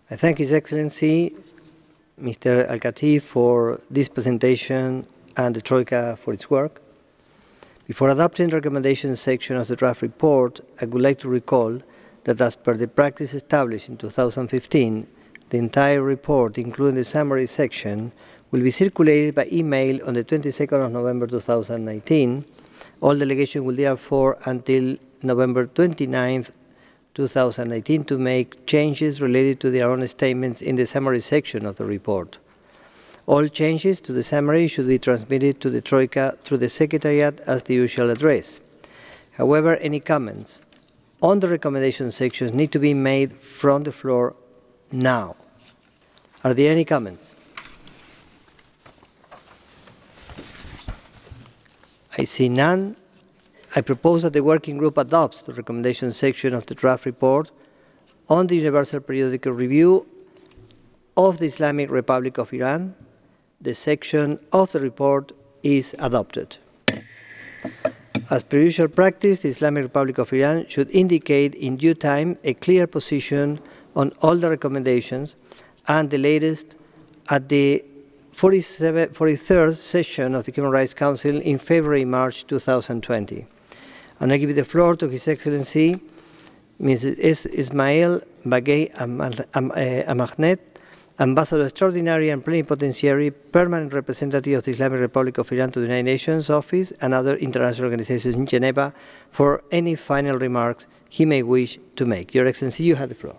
I thank His Excellency, Mr. Al-Khatib, for this presentation and the Troika for its work. Before adopting the recommendations section of the draft report, I would like to recall that as per the practice established in 2015, the entire report, including the summary section, will be circulated by email on the 22nd of November 2019. All delegations will therefore until November 29th, 2019 to make changes related to their own statements in the summary section of the report. All changes to the summary should be transmitted to the Troika through the Secretariat as the usual address. However, any comments on the recommendation sections need to be made from the floor now. Are there any comments? I see none. I propose that the working group adopts the recommendation section of the draft report on the Universal Periodical Review of the Islamic Republic of Iran. The section of the report is adopted. As per usual practice, the Islamic Republic of Iran should indicate in due time a clear position on all the recommendations and the latest at the 43rd session of the Human Rights Council in February-March 2020. And I give the floor to His Excellency, Mrs. Ismail Bagay Ahmad, Ambassador Extraordinary and Plenipotentiary, Permanent Representative of the Islamic Republic of Iran to the United Nations Office and other international organizations in Geneva, for any final remarks he may wish to make. Your Excellency, you have the floor.